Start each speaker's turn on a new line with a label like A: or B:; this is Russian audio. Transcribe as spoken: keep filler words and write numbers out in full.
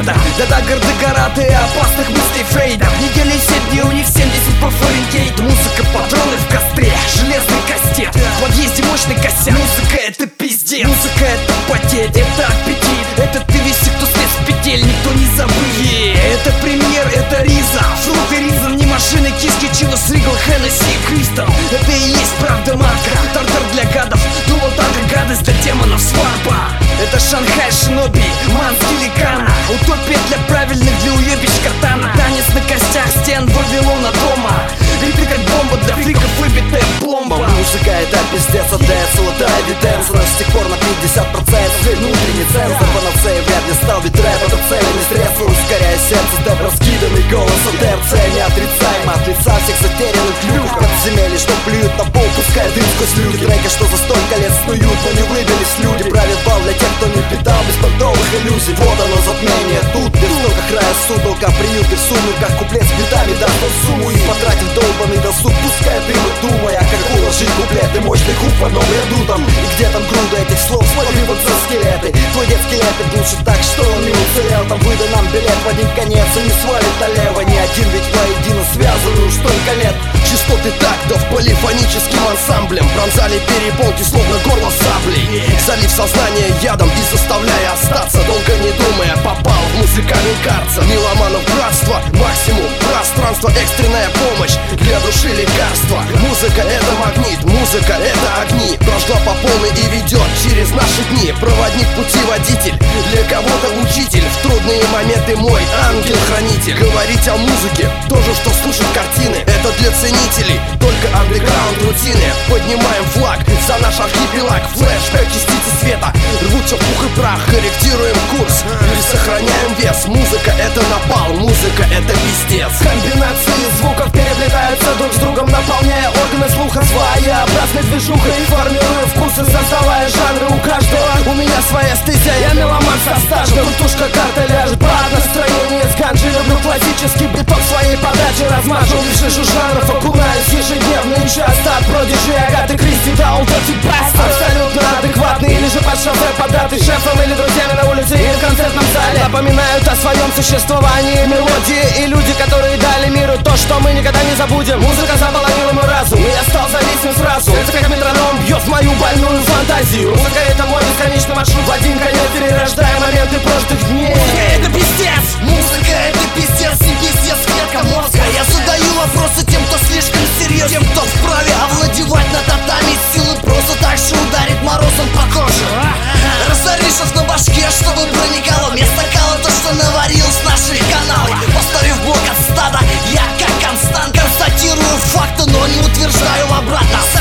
A: ада. Для Даггар до Гарата и опасных мыслей Фрейда. В неделе все дни у них семьдесят по Фаренгейту. Музыка патроны в костре, железный кастет, в подъезде мощный косяк. Музыка это пиздец, музыка это потеть, это аппетит. Это ты весь, кто слез в петель, никто не забыл. Это премьер, это риза, фрукты ризом, не машины, киски, чилос, ригл, Хеннесси, Кристал. Это и есть правда матка, тартар для гадов, дуло тага, гадость для демонов, сварпа. Это Шанхай, Шиноби, Манский Ликана. Утопия для правильных, для уебищ катана. Танец на костях стен Вавилона дома. Рипли как бомба, для фриков выбитая бомба.
B: Музыка это пиздец, отдает золотая эвиденция. С тех пор на пятьдесят процентов внутренний цензор. Панацея вряд ли стал, ведь рэп это цель, не средство. Ускоряя сердце, да раскиданный голос от РЦ. Неотрицаемо от лица всех затерянных люк. Подземелье, что плюют на пол, пускай дым сквозь люки. Треки, что за столько лет снуют, но не выбились люди. Правит бал для тех, кто не питал беспонтовых иллюзий. Вот оно затмение, тут без столько края сутолка. Приют и в сумерках куплет с битами даст он сумму. И потратив долбанный досуг, пускай дым и думая, как уложить куплеты мощный хук в одном ряду там. И где там груда этих слов, смотри вот за скелеты. Твой детский лепет лучше так, что он не уцелел. Там выдай нам билет в один конец и не свалит налево. Ни один ведь воедино связаны уж столько лет.
A: Частоты тактов полифоническим ансамблем пронзали перепонки, словно горло саблей. Залив сознание ядом и заставляя остаться, долго не думая, попал в музыкальный карцер. Меломанов братство, максимум пространство, экстренная помощь для души лекарства. Музыка это магнит, музыка это огни. Прошла по полной и ведет через наши дни. Проводник, пути, водитель, для кого-то учитель. В трудные моменты мой ангел-хранитель. Говорить о музыке, тоже что слушать картины, это для ценителей, только андеграунд рутины. Поднимаем флаг за наш архипелаг. Флэшбэк, частицы света рвутся в пух и прах. Корректируем курс или сохраняем вес. Музыка это напал, музыка это пиздец. Комбинации звуков переплетаются друг с другом, наполняя органы слуха своеобразной движухой, формируя вкусы, создавая жанры у каждого. У меня своя стезя, я меломан со стажем. Культушка карта ляжет под настроение с ганджи. Люблю классический биток своей подачи, размажу в жижу жанров, окунаюсь ежедневно и часто. От Продиджи, Агаты Кристи до Old Dirty Bastard. Абсолютно адекватный или же под шофе податый шефом или друзьями на улице или в концертном зале. Напоминают о своем существовании мелодии и люди, которые дали миру то, что мы никогда не забудем. Музыка заполонила мой разум, и я стал зависим сразу. Это как метроном бьет в мою больную фантазию. Музыка это мой бесконечный маршрут, в один конец перерождая моменты прошлых дней. Музыка это пиздец, музыка это пиздец, не пиздец, клетка мозга. Я задаю вопросы тем, кто слишком серьезен, тем, кто вправе овладевать на татами силы, просто так же ударит морозом по коже. Разоришь на башке, чтобы проникало вместо кала то, что наварил с наших каналов. Поставив блок от стада, я как констант констатирую факты, но не утверждаю обратно.